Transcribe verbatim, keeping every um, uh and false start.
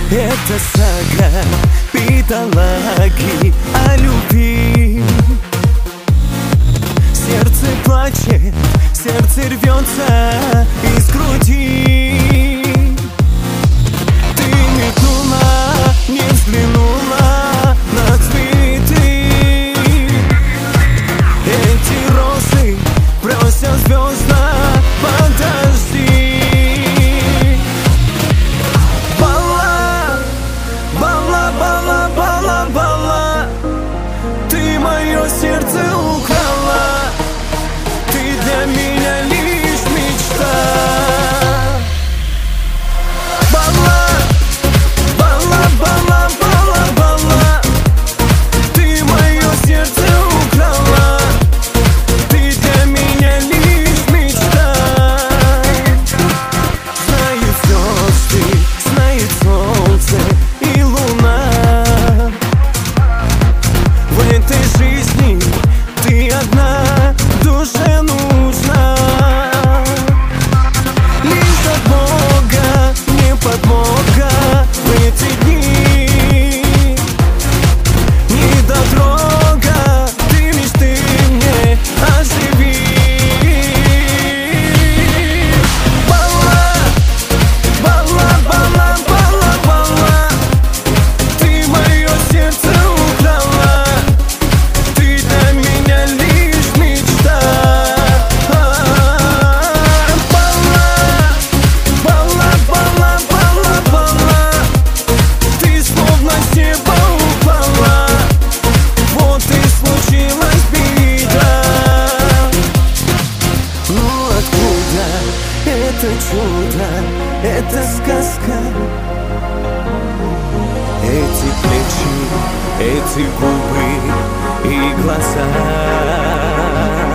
Это сага бедолаги о любви. Сердце плачет, сердце рвется из груди. Ты метнула, не взглянула на цветы. Эти розы просят звезда, подожди. Сердце украла, ты для меня лишь мечта. Бала, бала, бала, бала, бала, ты мое сердце украла, ты для меня лишь мечта. Знает звезды, знает солнце и луна. В этой жизни ты одна, душе нужна. Лишь от Бога мне подмога в эти дни. Недотрога, ты мечты мне оживи. Бала, бала, бала, бала, бала, ты мое сердце украла. Это чудо, это сказка. Эти плечи, эти губы и глаза.